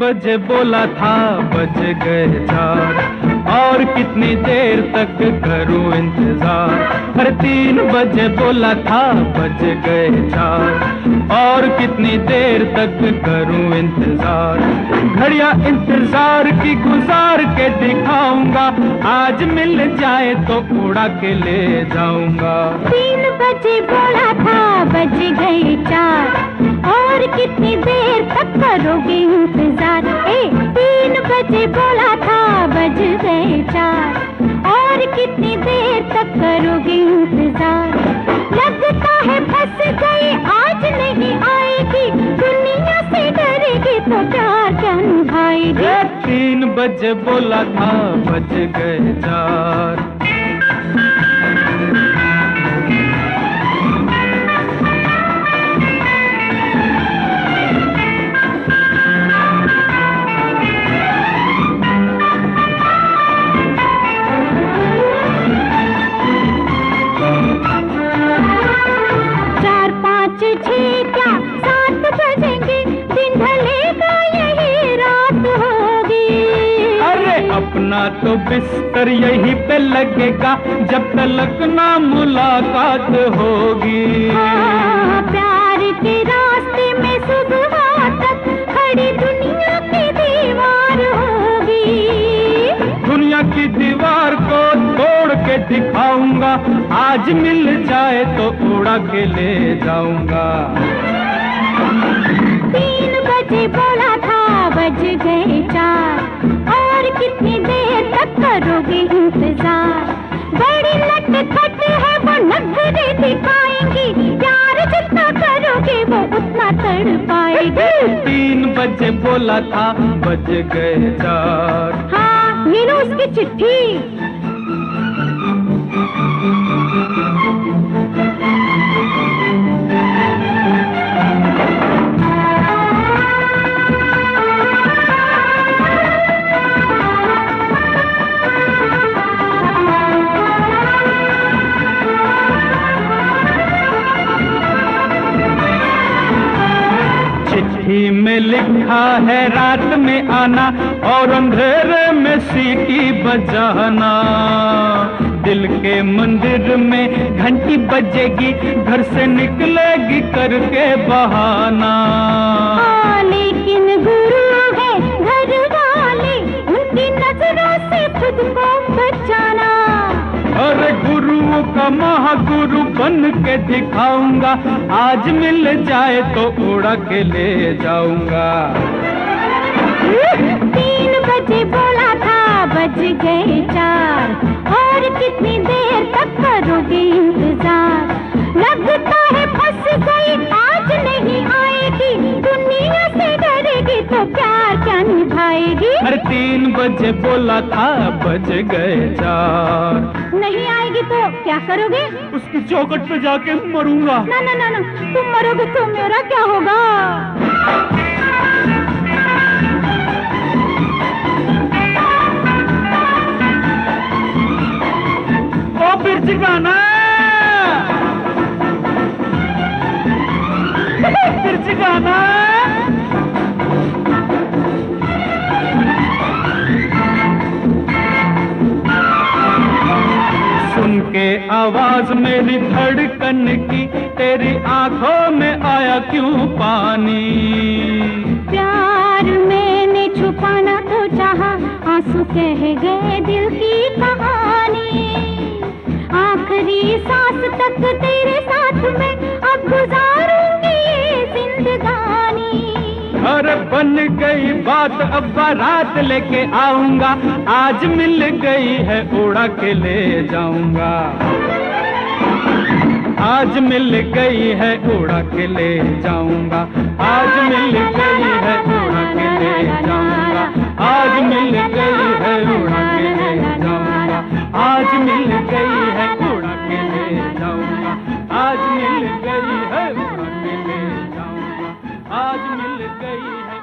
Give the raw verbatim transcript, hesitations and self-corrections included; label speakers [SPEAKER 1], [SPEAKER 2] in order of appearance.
[SPEAKER 1] बजे बोला था बज गए चार, और कितनी देर तक करूं इंतजार। हर तीन बजे बोला था बज गए चार, और कितनी देर तक करूं इंतजार। घड़ियां इंतजार की गुजार के दिखाऊंगा, आज मिल जाए तो उड़ा के ले जाऊंगा।
[SPEAKER 2] तीन बजे बोला था बज गए चार, और कितनी देर तक करोगे इंतजार। ए, तीन बजे बोला था बज गए चार, और कितनी देर तक करोगे इंतजार। लगता है फंस गई आज नहीं आएगी, दुनिया से डरेगी तो प्यार क्या निभाएगी।
[SPEAKER 1] तीन बजे बोला था बज गए चार। अपना तो बिस्तर यहीं पे लगेगा, जब तक ना मुलाकात होगी।
[SPEAKER 2] हाँ, प्यार के रास्ते में सुबह तक खड़ी दुनिया की दीवार होगी।
[SPEAKER 1] दुनिया की दीवार को तोड़ के दिखाऊंगा, आज मिल जाए तो उड़ा के ले जाऊंगा।
[SPEAKER 2] तीन बजे बोला था बज गए चार, और कितनी देर तक करोगे इंतजार। बड़ी नटखट है वो नखरे दिखाएंगी, प्यार जितना करोगे वो उतना तड़पाएगी।
[SPEAKER 1] तीन बजे बोला था बज गए चार।
[SPEAKER 2] हाँ, ये लो उसकी चिट्ठी।
[SPEAKER 1] चिट्ठी में लिखा है रात में आना, और अंधेरे में सीटी बजाना। दिल के मंदिर में घंटी बजेगी, घर से निकलेगी करके बहाना।
[SPEAKER 2] हाँ, लेकिन गुरु है घर वाले, उनकी नजरों से खुद को बचाना।
[SPEAKER 1] अरे गुरुओं का महागुरु बन के दिखाऊंगा, आज मिल जाए तो उड़ा के ले जाऊंगा।
[SPEAKER 2] तीन बजे बोला था बज गए चार, और कितनी देर तक करोगे इंतजार। लगता है फंस गई आज नहीं आएगी, दुनिया से डरेगी तो प्यार क्या निभाएगी।
[SPEAKER 1] हर तीन बजे बोला था बज गए चार।
[SPEAKER 2] नहीं आएगी तो क्या करोगे?
[SPEAKER 1] उसकी चौखट पे जाके मरूंगा।
[SPEAKER 2] ना ना ना ना, तुम मरोगे तो मेरा क्या होगा?
[SPEAKER 1] ओ बिरची गाना, बिरची गाना। सुन के आवाज मेरी धड़कन की, तेरी आंखों में आया क्यों पानी।
[SPEAKER 2] प्यार मैंने छुपाना तो चाहा, आंसू कह गए दिल की कहानी। आखिरी सांस तक तेरे साथ में अब गुजारूंगी ये जिंदगानी।
[SPEAKER 1] अरे बन गई बात, अब बारात लेके आऊंगा, आज मिल गई है उड़ा के ले जाऊंगा। आज मिल गई है उड़ा के ले जाऊंगा, आज मिल गई है उड़ा के ले जाऊंगा, आज मिल गई है उड़ा के ले जाऊंगा, आज मिल गई है उड़ा के ले जाऊंगा, आज मिल गई है उड़ा के ले जाऊंगा, आज मिल गई है।